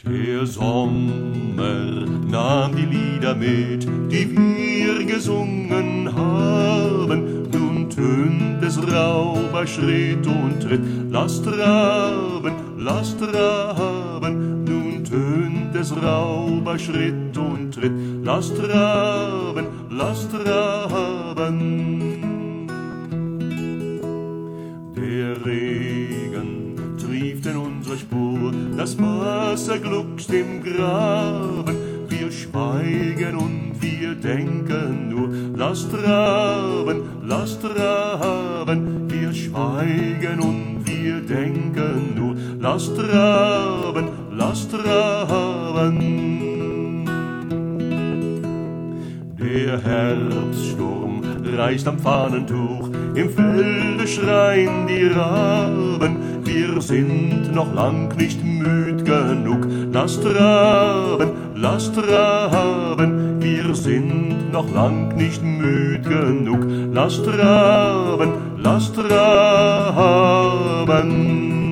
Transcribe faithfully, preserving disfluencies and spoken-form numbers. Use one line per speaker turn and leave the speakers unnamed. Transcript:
Der Sommer nahm die Lieder mit, die wir gesungen haben. Nun tönt es rauh bei Schritt und Tritt. Lasst traben, lasst traben. Nun tönt es rauh bei Schritt und Tritt. Lasst traben, lasst traben. Der Regen trieft in unsere Spur, das Wasser gluckst im Graben. Wir schweigen und wir denken nur, lasst traben, lasst traben. Wir schweigen und wir denken nur, lasst traben, lasst traben. Der Herbststurm reißt am Fahnentuch, im Felde schreien die Raben. Wir sind noch lang nicht müd genug, lasst traben, lasst traben. Wir sind noch lang nicht müd genug, lasst traben, lasst traben.